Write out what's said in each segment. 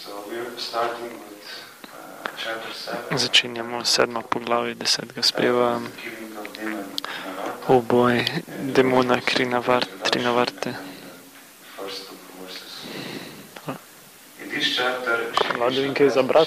Začenjamo 7. poglavje 10. speva. Oboj demona Trinavarte. Vlado, kaj za brat?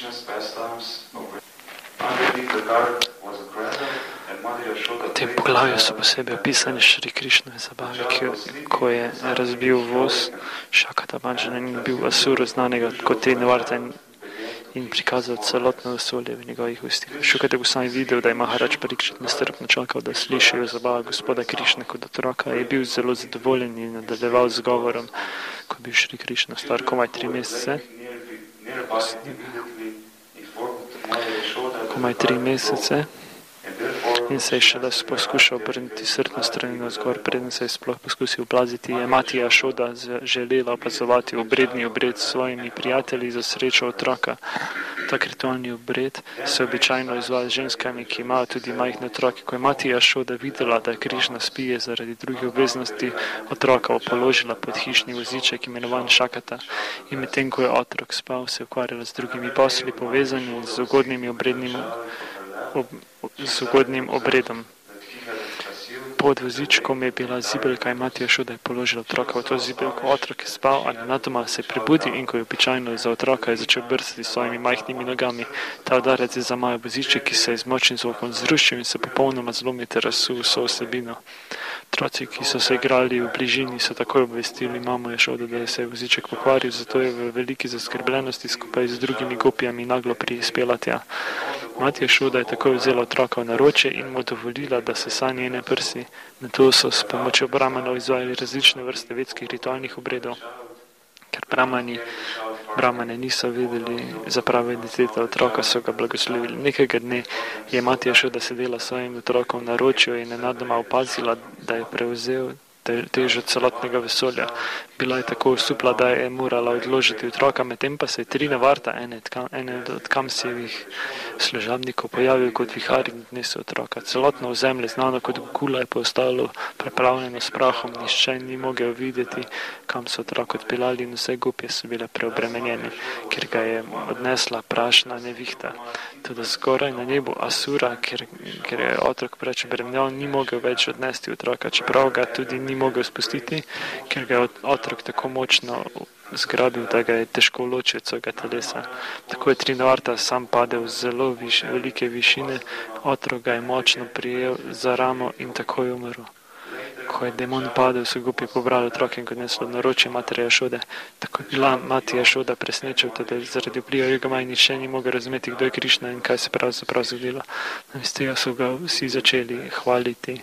V tem poglavju so posebej opisane Šri Krišnove zabave, ko je razbil voz Šakata Bhajana in bil asuru znanega kot Trinavarte in prikazal celotno vesolje v njegovih ustih. Šukade Gosvami videl, da je Maharač Parikšit nestrpno čakal, da slišijo zabave gospoda Krišne kot otroka. Je bil zelo zadovoljen in nadaljeval z govorom, ko je bil Šri Krišna star komaj 3 mesece. In se je šele poskušal obrniti srčno stran navzgor, preden se je sploh poskusil oplaziti. Je mati Jašoda želela opazovati obredni obred s svojimi prijatelji za srečo otroka. Tak ritualni obred se običajno izvaja z ženskami, ki imajo tudi majhne otroke. Ko je mati Jašoda videla, da je Krišna spije zaradi drugih obveznosti, otroka položila pod hišni voziček imenovan Šakata. In medtem, ko je otrok spal, se je ukvarjala z drugimi posli povezanimi z ugodnim obredom. Pod vozičkom je bila zibelka in mati Jašoda je položila otroka v to zibelko. Otrok je spal, a nenadoma se je prebudil in ko je običajno za otroka, je začel brstati s svojimi majhnimi nogami. Ta udarec je zamajal voziček, ki se je z močnim zvokom zrušil in se popolnoma zlomil ter razsul vso vsebino. Otroci, ki so se igrali v bližini, so takoj obvestili mamo Jašodo, da se je voziček pokvaril, zato je v veliki zaskrbljenosti skupaj z drugimi gopijami naglo prispela tja. Mati Jašoda je takoj vzela otroka v naročje in mu dovolila, da se sa njene prsi. Nato so s pomočjo brahmanov izvajali različne vrste vedskih ritualnih obredov. Ker brahmane niso vedeli za pravo identiteto otroka, so ga blagoslovili. Nekega dne je mati Jašoda sedela s svojim otrokom v naročju in nenadoma opazila, da je prevzel težo celotnega vesolja. Bila je tako osupla, da je morala odložiti otroka, medtem pa se je Trinavarta, ene od Kamsjevih služabnikov, pojavil kot vihar in odnesel otroka. Celotno ozemlje, znano kot Gokula, je postalo preplavljeno s prahom, nihče ni mogel videti, kam so otrok odpeljali in vse gopje so bile preobremenjene, ker ga je odnesla prašna nevihta. Tudi zgoraj na nebu Asura, ker je otrok preveč obremenjen, ni mogel več odnesti otroka, čeprav ga tudi ni mogel spustiti, ker ga je otrok tako močno zgrabil, da ga je težko ločil od svojega telesa. Tako je Trinavarta sam padel z zelo velike višine, otrok ga je močno prijel za ramo in tako je umrl. Ko je demon padel, so gopje pobrali otroke in ga odneslo v naročje matere Jašode. Tako je bila mati Jašoda presenečena, da zaradi vpliva Jogamaj nihče ni mogel razumeti, kdo je Krišna in kaj se pravzaprav zgodilo. Namesto tega so ga vsi začeli hvaliti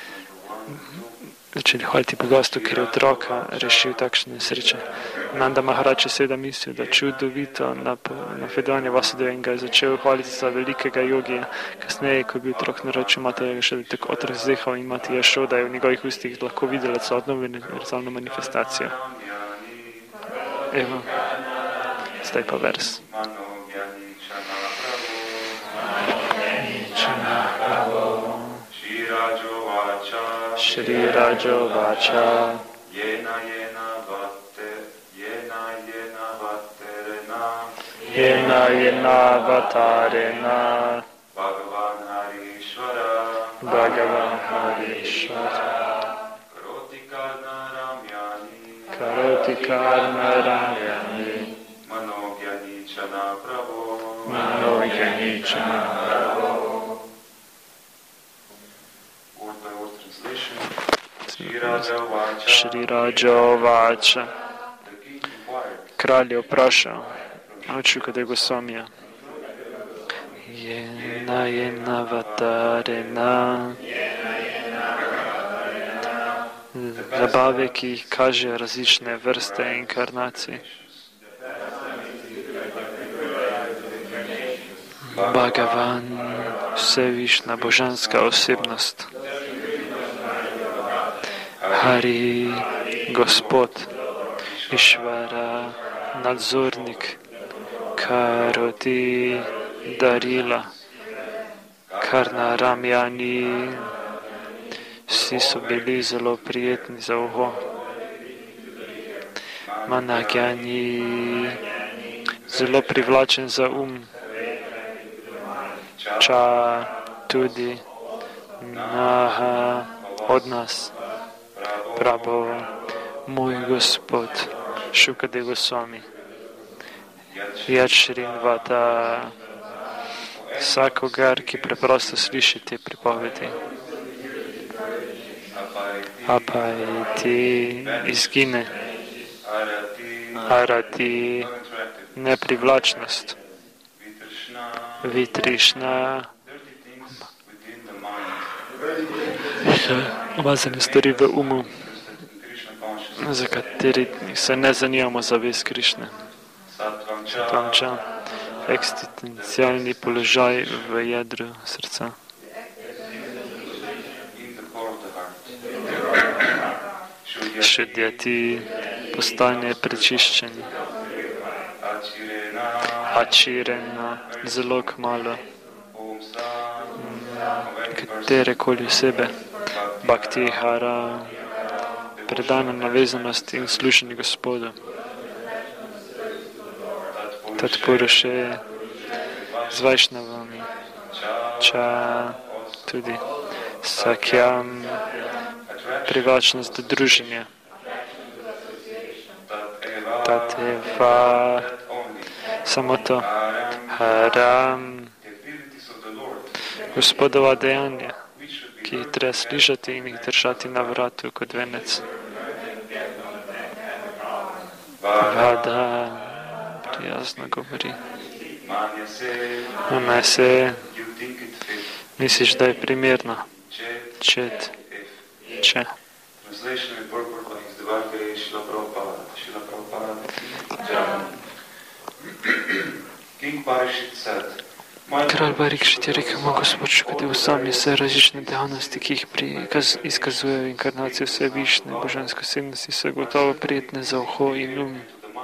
bogostvu, ker je otroka rešil takšne nesreče. Nanda Maharač je seveda mislil, da čudovito napovedovanje Vasudeve in ga je začel hvaliti za velikega jogija. Kasneje, ko je bil otrok naročil matere Jašode, tako otrok zehal in mati Jašoda je v njegovih ustih lahko videla celotno univerzalno manifestacijo. Evo, zdaj pa vers. Shri Rajo Vacha Yena Vatarena Bhagavan Harishvara Karoti Karma Ramyani Manogyanichana Prabhu Shri Rajo Vacha. Kralj je vprašal Šukade Gosvamija: Yena Vatarena. Zabave, ki jih kažejo različne vrste inkarnacij. Bhagavan, vsevišna božanska osebnost. Hari, Gospod, Išvara, nadzornik, Karoti, darila, Karna Ramjani, vsi so bili zelo prijetni za uho. Managyani, zelo privlačen za ča tudi od nas. Prabhu, moj Gospod, Shukade Goswami, Yad Shrinvata, vsakogar, ki preprosto sliši te pripovedi. Apajti izgine, arati neprivlačnost, vitrišna, umazane stvari v umu, za kateri se ne zanimamo za vest Krišne. Satvamča, eksistencialni položaj v jedru srca. Šudjati postane prečiščeni. Ačirena, zelo kmalo. Katerekoli osebe. Bhaktihara, predana navezanost in služenje Gospodu. Tatpuruše, z Vajšnavami, ča tudi sakyam, privlačnost do druženja. Tateva, samo to. Haram, Gospodova dejanja, ki jih treba slišati in jih držati na vratu kot venec. Vada, prijazno govori. Mame se, misliš, da je primerno. Čet, če. Kralj Parikšit je rekel, moj Gospod Shukadeva Goswami, vse različne dejavnosti, ki jih izkazujejo inkarnacijo vse višne božanske osebnosti, so gotovo prijetne za uho in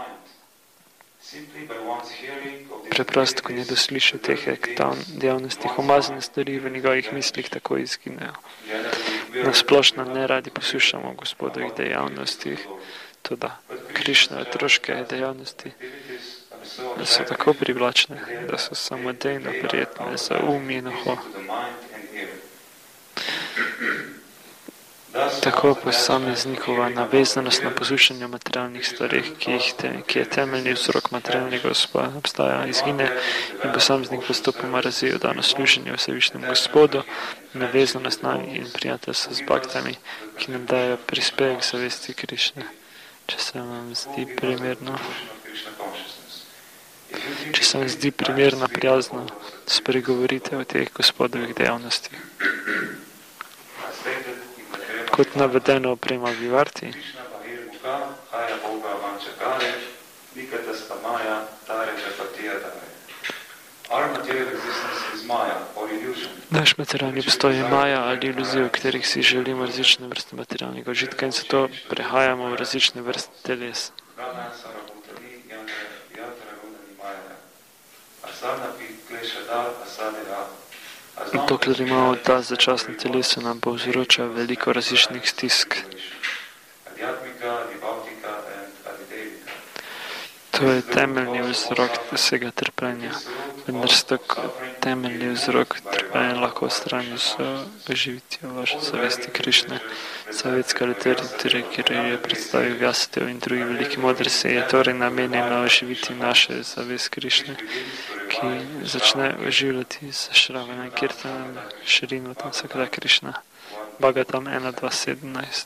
Preprosto, ko nekdo sliši o teh dejavnostih, umazane stvari v njegovih mislih tako izginejo. Nasplošno ne radi poslušamo o Gospodovih dejavnostih, toda Krišnove otroške dejavnosti so tako privlačne, da so samodejno prijetne za in uho. Tako posameznikova navezanost na poslušanje o materialnih stvarih, ki je temeljni vzrok materialnega obstaja, izgine in posameznik postopoma razvije dano služenje vsevišnjemu Gospodu, navezanost na in prijateljstvo z bhaktami, ki nam dajo prispevek zavesti Krišne. Če se vam zdi primerno, prijazno, spregovorite o teh Gospodovih dejavnostih. Kot navedeno oprema Vivarti, naš materialni obstoj je maja ali iluzija, v katerih si želimo različne vrste materialnega užitka in zato prehajamo v različne vrste teles. Dokler imamo ta začasna telesa, nam povzroča veliko različnih stisk. To je temeljni vzrok vsega trpljenja. Vendar se temeljni vzrok trpljenja lahko odstrani z oživitvijo vaše zavesti Krišne. Savetska literatura, ki je predstavil Vyasadev in drugi veliki modrci, je torej namenjena oživiti naše zavest Krišne, ki začne oživljati z Shravanam Kirtanom, Shrinvatam Sakra Krišna. Bhagavatam 1.2.17.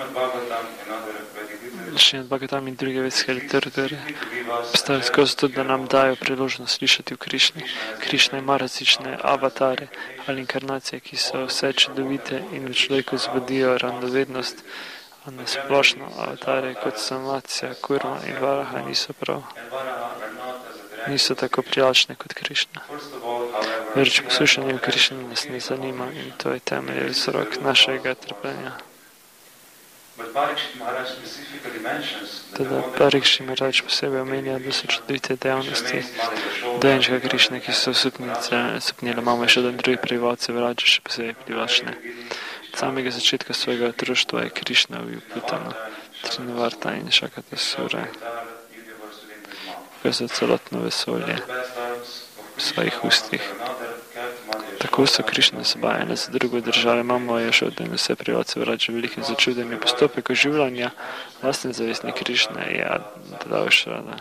Šrimad Bhagavatam in druge vedske literature postavljajo skozi to, da nam dajo priložnost slišati v Krišni. Krišna ima različne avatare ali inkarnacije, ki so vse čudovite in v človeku zbudijo radovednost, a na splošno avatare kot Samatsya, Kurma in Varaha niso tako privlačne kot Krišna. Več poslušanje v Krišni nas ne zanima in to je temelj vzrok našega trpljenja. Teda Parikšit Maharaj posebej omenja, da so čudovite dejavnosti dojenčka Krišne, ki so osupnile mamo Jašodo in drugi prebivalci Vrađe še posebej privlačne. Od samega začetka svojega otroštva je Krišna bil Putana, Trinavarta in Šakata Sura. kot za celotno vesolje v svojih ustih. Tako so Krišne seba ena za drugo države mamo Jašoda in vse privatce vrača velike začudenje. Postopek oživljanja vlastne zavestni Krišne je Advaita.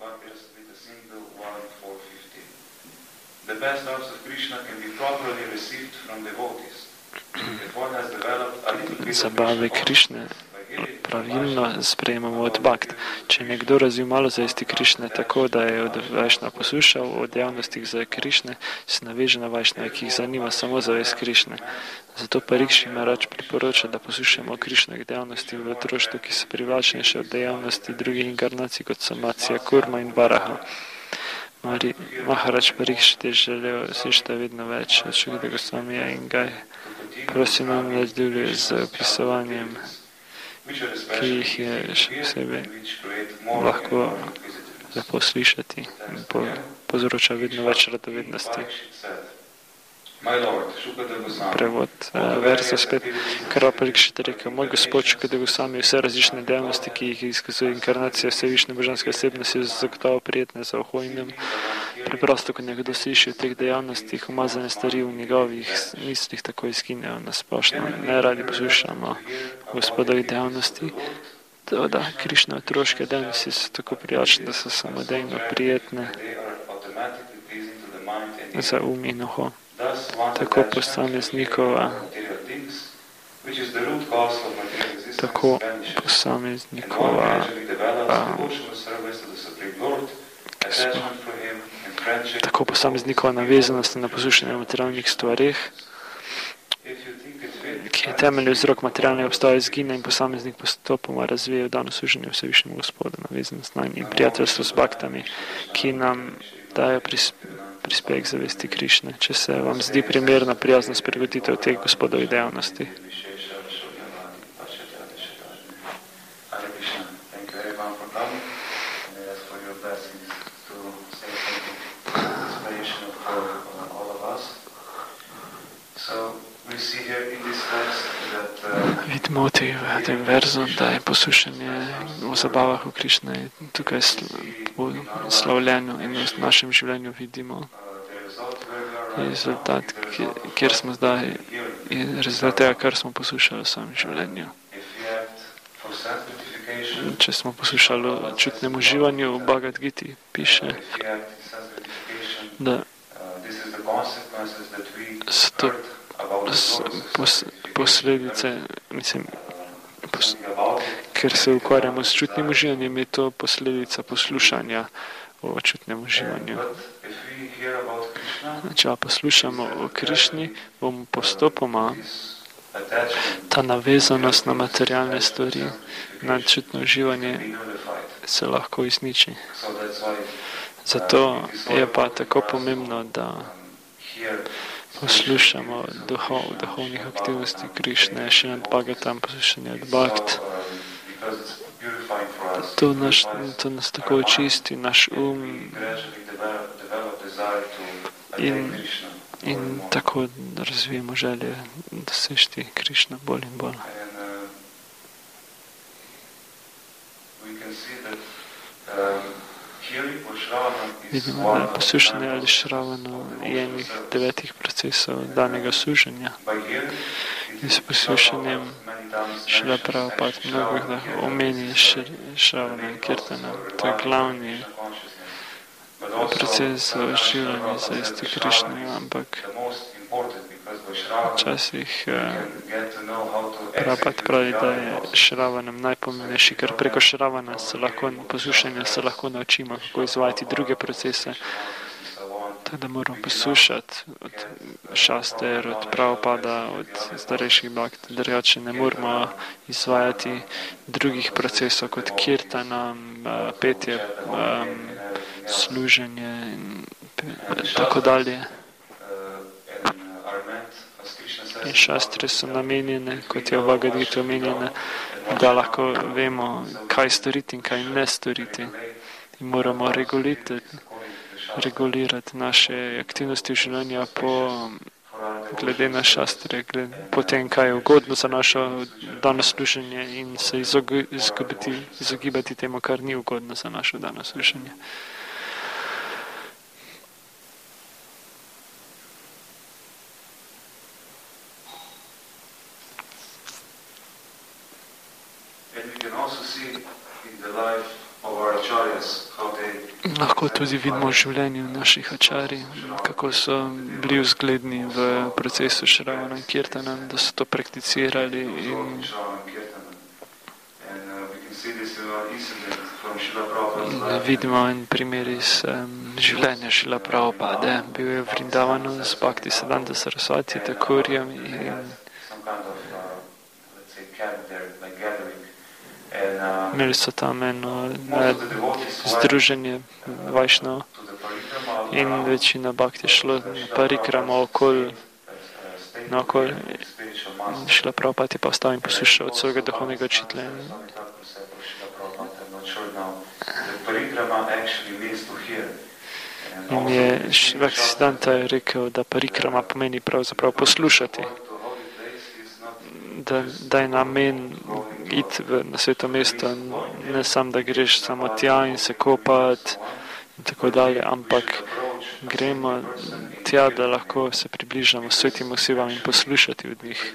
The best arts of Krishna can be properly received from devotees. If one has developed a little bit Zabave Krišne pravilno sprejemamo od bhakt. Če je nekdo razvil malo zavesti Krišne tako, da je od Vajšnava poslušal o dejavnostih za Krišne, se naveže na Vajšnave, ki jih zanima samo zavest Krišne. Zato Parikšit Maharač priporoča, da poslušamo o Krišnih dejavnosti v otroštvu, ki so privlačnejše od dejavnosti drugih inkarnacij, kot so Matsya, Kurma in Varaha. Maharač Parikšit je želel slišati vedno več od Šukadeva Gosvamija in ga prosil nam nadaljuje z opisovanjem, ki jih je še posebej lahko lepo slišati in povzroča vedno več radovednosti. Prevod verza spet. Kralj Parikšit je rekel: Moj gospod Šukadeva Gosvami, vse različne dejavnosti, ki jih izkazuje inkarnacija vsevišnje božanske osebnosti, so zagotovo prijetne za uho in nam. Preprosto, ko nekdo sliši o teh dejavnostih, umazane stvari v njegovih mislih takoj izginejo na splošno. Ne radi poslušamo gospodovih dejavnosti. Da, Krišne otroške dejavnosti so tako privlačne, da so samodejno prijetne za um in uho. Tako posameznikova navezanost na poslušanje o materialnih stvarih, ki je temeljni vzrok materialnega obstoja, izgine in posameznik postopoma razvije dano služenje vsevišnjemu Gospodu, navezanost na in prijateljstvo s bhaktami, ki nam dajo prispevek zavesti Krišne. Če se vam zdi primerna prijazna spregovoritev teh gospodovih dejavnosti. Vidimo v tem verzu, da je poslušanje o zabavah v Krišne tukaj slavljeno in v našem življenju vidimo rezultat, kjer smo zdaj, je rezultat tega, kar smo poslušali v samem življenju. Če smo poslušali o čutnem uživanju, v Bhagavad Giti piše, da so to posledice, ker se ukvarjamo s čutnim uživanjem, je to posledica poslušanja o čutnem uživanju. Če pa poslušamo o Krišni, bomo postopoma ta navezanost na materialne stvari, na čutno uživanje se lahko izniči. Zato je pa tako pomembno, da poslušamo duhovnih aktivnosti Krišne, še nad Bhagavatam, poslušanje od Bhakt. To nas tako očisti, naš in tako razvijemo želje dosežti Krišno bolj in bolj. Vidimo, da je poslušanje ali Šravana enih 9 procesov danega služenja. In s poslušanjem Šrila Prabhupada mnogokrat omeni Šravana in Kirtana. To je glavni proces oživljanja zavesti Krišne, ampak včasih Prabhupada pravi, da je Šravanem najpomembnejši, ker preko Šravana poslušanja se lahko naučimo, kako izvajati druge procese. Tako da moramo poslušati od Šaster, od Prabhupada, od starejših bhakt, drugače ne moramo izvajati drugih procesov kot kirtana, petje, služenje in tako dalje. In šastre so namenjene, kot je v Bhagavad Gita omenjene, da lahko vemo, kaj storiti in kaj ne storiti. In moramo regulirati naše aktivnosti v življenju glede na šastre, po tem, kaj je ugodno za našo dano služenje in se izogibati temu, kar ni ugodno za našo dano služenje. Lahko tudi vidimo v življenju naših ačari, kako so bili vzgledni v procesu Šravana Kirtana, da so to prakticirali in vidimo en primer iz življenja Šrila Prabhupade. Bil je v Vrindavanu z Bhaktisiddhanta Sarasvati Thakurjem in imeli so tam eno združenje Vajšnov in večina bhakti šlo parikrama okoli Šrila Prabhupada je pa vstal in poslušal od svojega duhovnega učitelja. In je Bhaktisiddhanta je rekel, da parikrama pomeni pravzaprav poslušati, da je namen iti na sveto mesto, ne samo, da greš samo tja in se kopati in tako dalje, ampak gremo tja, da lahko se približamo svetim osebam in poslušati od njih.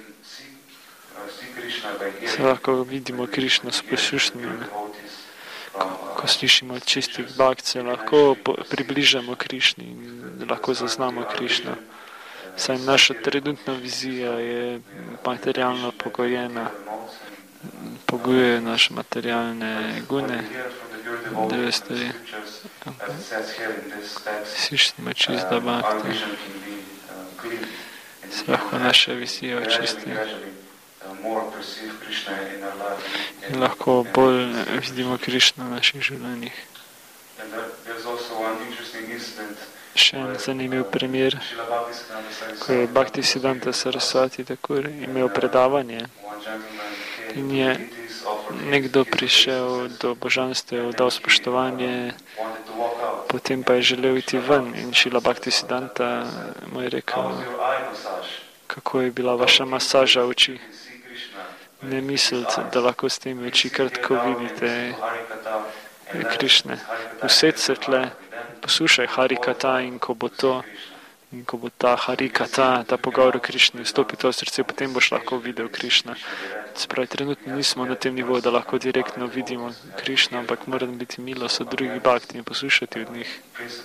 Se lahko vidimo Krišno s poslušnjami. Ko slišimo čistih bhakti, lahko približamo Krišni in lahko zaznamo Krišno. Saj naša trenutna vizija je materialno pogojena, pogojuje naše materialne gune, dve stvari. Slišimo čista bhakti. Se lahko naša vizija očisti. In lahko bolj vidimo Krišno v naših življenjih. Še en zanimiv primer, ko je Bhaktisiddhanta Sarasvati Thakur imel predavanje in je nekdo prišel do božanstev, dal spoštovanje, potem pa je želel iti ven in Šrila Bhaktisiddhanta mu je rekel, kako je bila vaša masaža oči. Ne mislite, da lahko s temi oči kar tako vidite Krišne. Used se tle, poslušaj Harikata in ko bo ta Harikata, ta pogovor o Krišni vstopi to v srce, potem boš lahko videl Krišna. Se pravi, trenutno nismo na tem nivoju, da lahko direktno vidimo Krišna, ampak mora biti milost od drugih bhakti in poslušati od njih.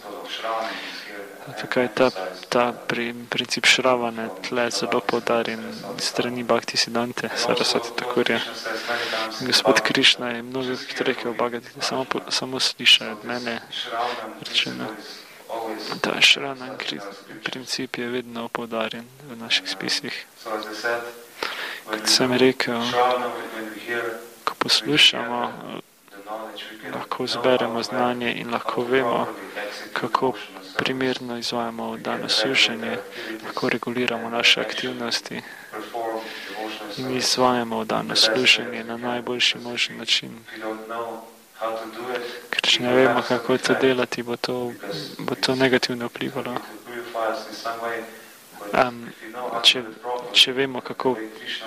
Tukaj je ta princip Šravane tle zelo poudarjen strani Bhaktisiddhante Sarasvati Thakurja. Gospod Krišna je mnogokrat rekel Bhagavati, da samo slišaj od mene rečeno. Ta Šravana princip je vedno poudarjen v naših spisih. Kot sem rekel, ko poslušamo, lahko zberemo znanje in lahko vemo, kako primerno izvajamo dano služenje, lahko reguliramo naše aktivnosti in izvajamo dano služenje na najboljši možen način. Ker če ne vemo, kako to delati, bo to negativno vplivalo. Če vemo, kako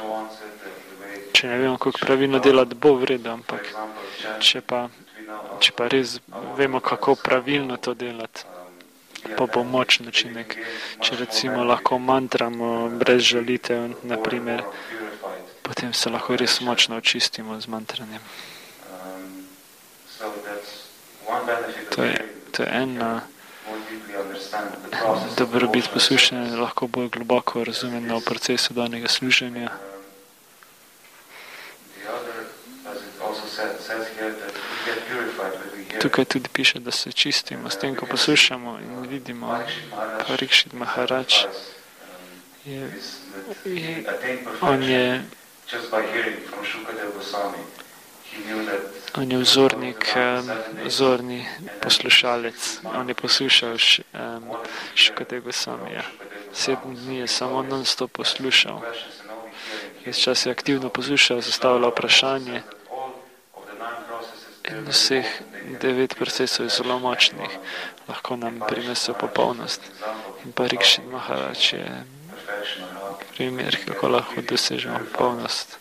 pravilno delati, bo v redu, ampak če pa res vemo, kako pravilno to delati, pa bo močen učinek. Če recimo lahko mantramo brez žalitev, naprimer, potem se lahko res močno očistimo z mantranjem. To je ena dobrobit poslušanja, lahko bolj globoko razumemo v procesu danega služenja. Tukaj tudi piše, da se čistimo s tem, ko poslušamo in vidimo. Parikšit Maharaj on je vzorni poslušalec. On je poslušal Šukadeva Gosvamija. 7 dni je samo non-stop poslušal. Včasih je aktivno poslušal, zastavljal vprašanje. In vseh 9 procesov je zelo močnih, lahko nam prinesel popolnost. In Parikšit Maharaj je primer, kako lahko dosežemo popolnost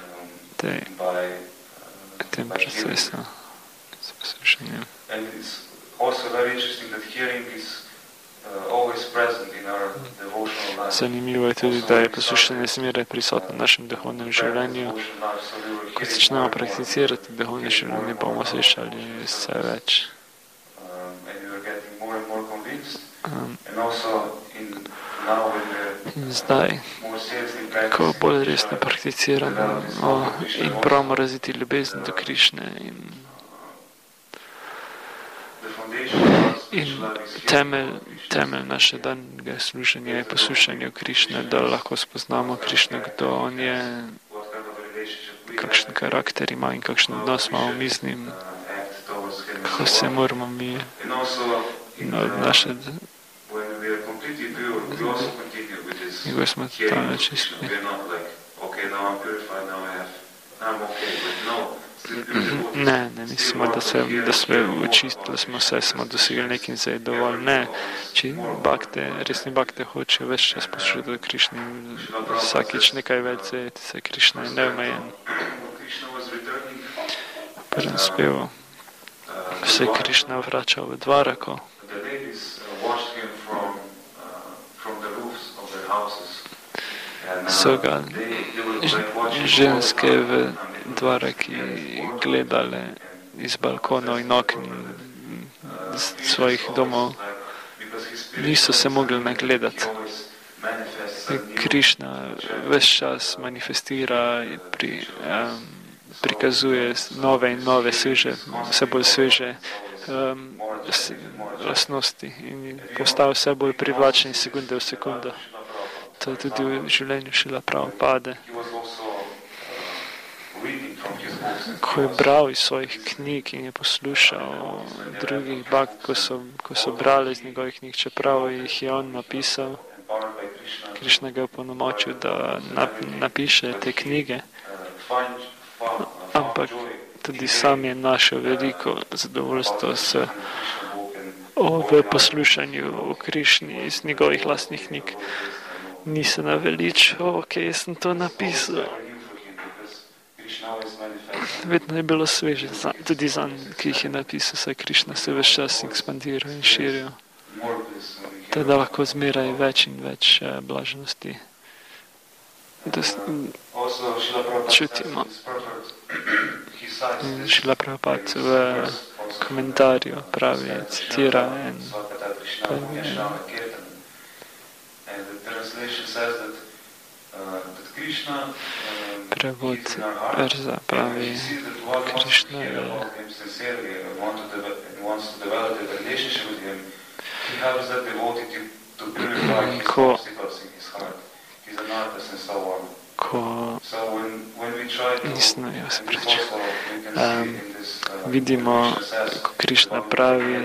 tem procesu s poslušanjem. Zanimivo je tudi, da je poslušanje zmeraj prisotno v našem duhovnem življenju. Ko začnemo prakticirati duhovne življenje, bomo slišali vse več. In zdaj, ko bolj resno prakticiramo in pravimo razviti ljubezen do Krišne in temelj naše danega služenja je poslušanje Krišne, da lahko spoznamo Krišne, kdo on je, kakšen karakter ima in kakšen odnos imamo mi z njim, kako se moramo mi obnašati. In ko smo totalno čisti. Ne mislimo, da smo očistili smo vse, smo dosegli nekaj in zdaj je dovolj. Ne, či resni bakte hočejo več čas poslušati o Krišni, vsakič nekaj več zajeti se, Krišna je neomejen. V prvem spevu se je Krišna vračal v Dvarako. So ga ženske v Dvaraki gledale iz balkonov in okn svojih domov. Niso se mogli nagledati. Krišna ves čas manifestira, prikazuje nove in nove sveže, vse bolj sveže lastnosti in postaja vse bolj privlačen sekunde v sekundo. To tudi v življenju Šrila Prabhupade. Ko je bral iz svojih knjig in je poslušal drugih bhakt, ko so brali iz njegovih knjig, čeprav jih je on napisal, Krišna ga je opolnomočil, da napiše te knjige, ampak tudi sam je našel veliko zadovoljstvo v poslušanju o Krišni iz njegovih lastnih knjig. Ni se naveličal, jaz sem to napisal. Vedno je bilo sveže, tudi zanj, ki jih je napisal, saj Krišna se ves čas ekspandira in širijo. Teda lahko zmeraj več in več blaženosti. Čutimo. Šrila Prabhupada v komentarju pravi, citira prevod verza pravi, Krišna je vidimo, ko Krišna pravi,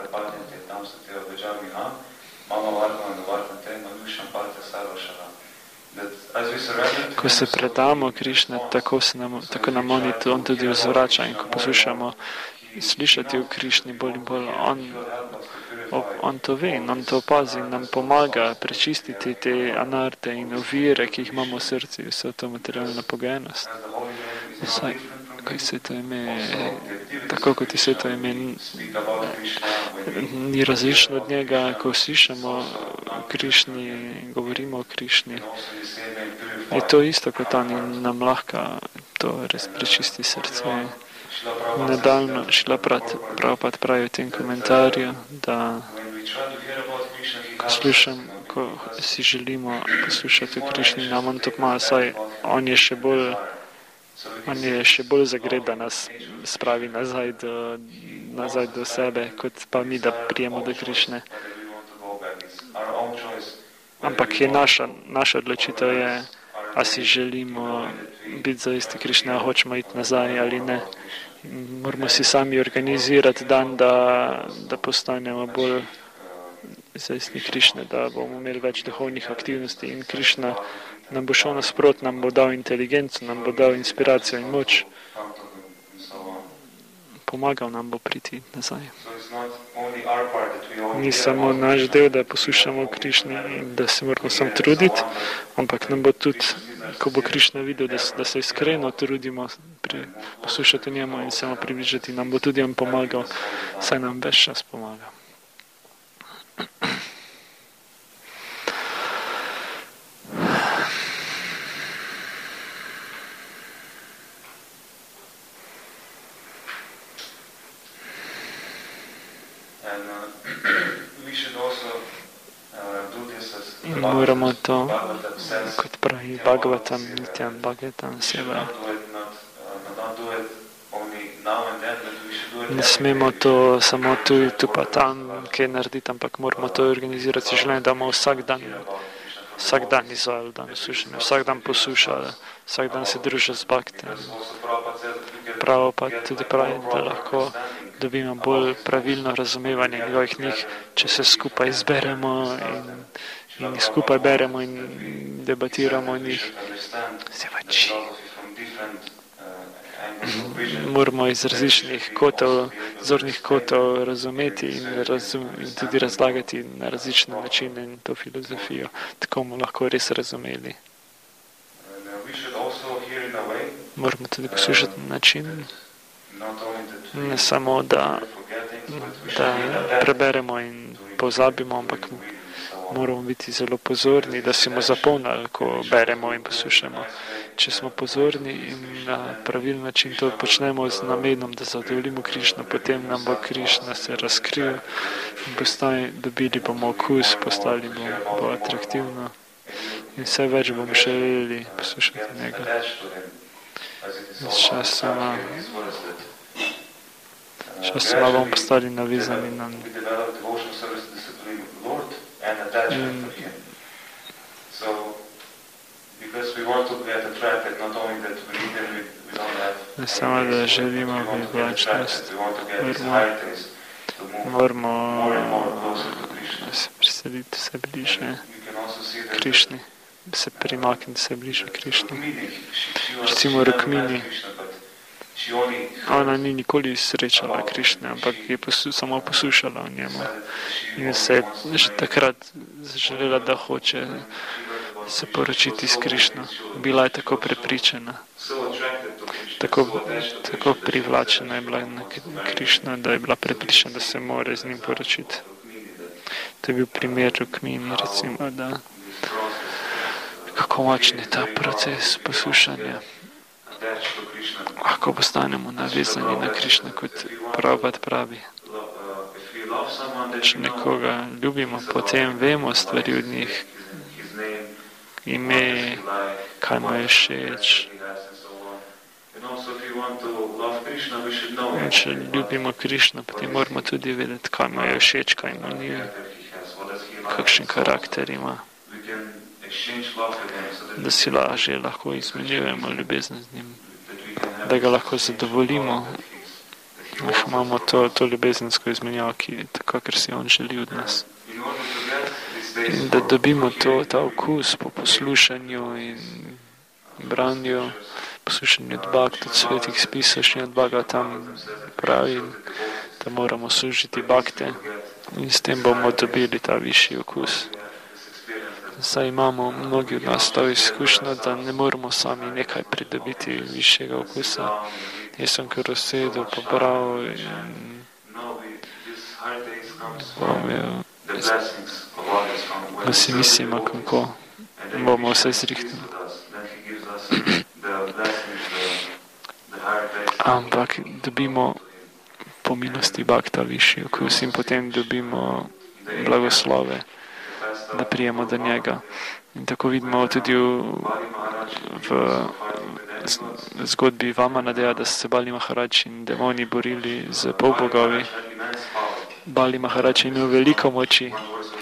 ko se predamo Krišne, tako nam on tudi vzvrača in ko poslušamo slišati o Krišni bolj in bolj, on to ve in on to opazi in nam pomaga prečistiti te anarte in ovire, ki jih imamo v srcu, vso to materialno pogojenost. Saj, ko je sveto ime, tako kot je sveto ime, ni različno od njega, ko slišamo o Krišni, govorimo o Krišni. Je to isto kot on in nam lahko to res prečisti srce. Nadaljno Šrila Prabhupada pravi v tem komentarju, da ko si želimo poslušati o Krišni, nam on to pomaga, saj on je še bolj zagret, da nas spravi nazaj do sebe, kot pa mi, da prijemo do Krišne. Ampak je naša odločitev je, a si želimo biti zavesti Krišne, a hočemo iti nazaj ali ne. Moramo si sami organizirati dan, da postanemo bolj zavestni Krišne, da bomo imeli več duhovnih aktivnosti in Krišna nam bo šel nasprot, nam bo dal inteligenco, nam bo dal inspiracijo in moč. Pomagal nam bo priti nazaj. Ni samo naš del, da poslušamo Krišni in da se moramo sam truditi, ampak nam bo tudi, ko bo Krišna videl, da se iskreno trudimo poslušati njemu in se mu približati, nam bo tudi on pomagal, saj nam ves čas pomaga. In moramo to, kot pravi Bhagavatam, Nityam Bhagavatam Seva. Ne smemo to samo tu pa tam, kaj narediti, ampak moramo to organizirati življenje, da bomo vsak dan izvajali dan služenja, vsak dan poslušali, vsak dan se družili z bhaktijem. Pravo pa tudi pravi, da lahko dobimo bolj pravilno razumevanje njegovih knjig, če se skupaj zberemo in skupaj beremo in debatiramo o njih. Moramo iz različnih zornih kotov razumeti in tudi razlagati na različne načine in to filozofijo, tako bomo lahko res razumeli. Moramo tudi poslušati na način, ne samo, da preberemo in pozabimo, ampak moramo biti zelo pozorni, da smo zapomnili, ko beremo in poslušamo. Če smo pozorni in na pravilen način to počnemo z namenom, da zadovoljimo Krišno, potem nam bo Krišna se razkril in dobili bomo okus, postali bo atraktivno in vse več bomo želeli poslušati njega. S časoma bomo postali navezani na ne samo, da želimo privlačnost, moramo se preseliti vse bliže Krišni, se primakniti vse bliže Krišni. Recimo Rukmini, ona ni nikoli srečala Krišne, ampak je samo poslušala o njemu in se je že takrat želela, da hoče se poročiti s Krišno. Bila je tako prepričana, tako privlačena je bila na Krišno, da je bila prepričana, da se mora z njim poročiti. To je bil primer Rukmini, recimo, da kako močen je ta proces poslušanja. Lahko postanemo navezani na Krišno, kot Prabhupada pravi. Če nekoga ljubimo, potem vemo stvari od njih, ime, kaj mu je všeč. In če ljubimo Krišno, potem moramo tudi vedeti, kaj mu je všeč, kaj mu ni, kakšen karakter ima. Da si lažje lahko izmenjujemo ljubezen z njim, da ga lahko zadovoljimo, da imamo to ljubezensko izmenjavo, kakor si on želi od nas. In da dobimo ta okus po poslušanju in branju, poslušanju od Bhakta, od svetih spisov, od Bhagavata tam pravi, da moramo služiti Bhakte in s tem bomo dobili ta višji okus. Zdaj imamo mnogi od nas to izkušnjo, da ne moramo sami nekaj pridobiti višjega okusa. Jaz sem kar usedel, pobral in da si mislimo, kako bomo vse zrihtali. Ampak dobimo po milosti Bhakta višji okus in potem dobimo blagoslove, da prijemo do njega. In tako vidimo tudi v zgodbi Vamanadeja, da so se Bali Maharaj in demoni borili z polbogovi. Bali Maharaj je imel veliko moči.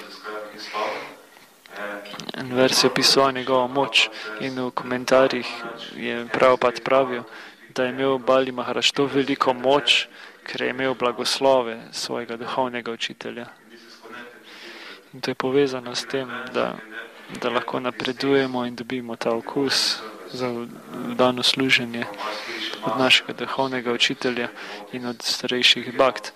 En vers je opisoval njegovo moč in v komentarjih je Prabhupada pravil, da je imel Bali Maharaj to veliko moč, ker je imel blagoslove svojega duhovnega učitelja. In to je povezano s tem, da lahko napredujemo in dobimo ta okus za dano služenje od našega duhovnega učitelja in od starejših bhakt.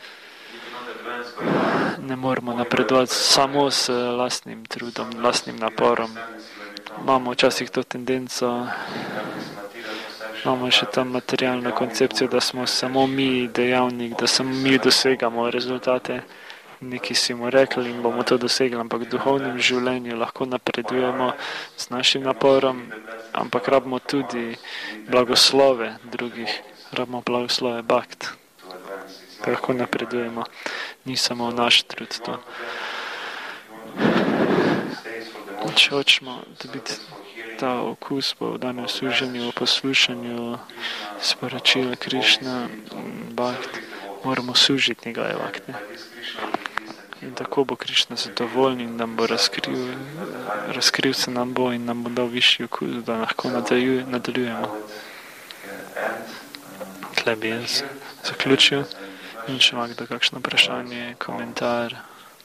Ne moramo napredovati samo s lastnim trudom, lastnim naporom. Imamo včasih to tendenco, imamo še tam materialno koncepcijo, da smo samo mi dejavnik, da samo mi dosegamo rezultate. Neki si mu rekli in bomo to dosegli, ampak v duhovnem življenju lahko napredujemo s našim naporom, ampak rabimo tudi blagoslove drugih, rabimo blagoslove Bhakt. da lahko napredujemo. Ni samo naš trud to. Če hočemo dobiti ta okus po danem služenju, poslušanju sporočila Krišna, bhakt, moramo služiti njegove bhakte. In tako bo Krišna zadovoljen in nam bo razkril se nam bo in nam bo dal višji okus, da lahko nadaljujemo. Tle bi jaz zaključil in če ima kdo kakšno vprašanje, komentar.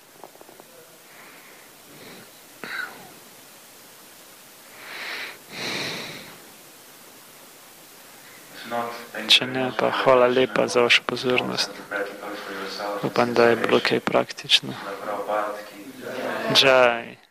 Če ne, pa hvala lepa za vašo pozornost. Upam, da je bilo kaj praktično. Jai.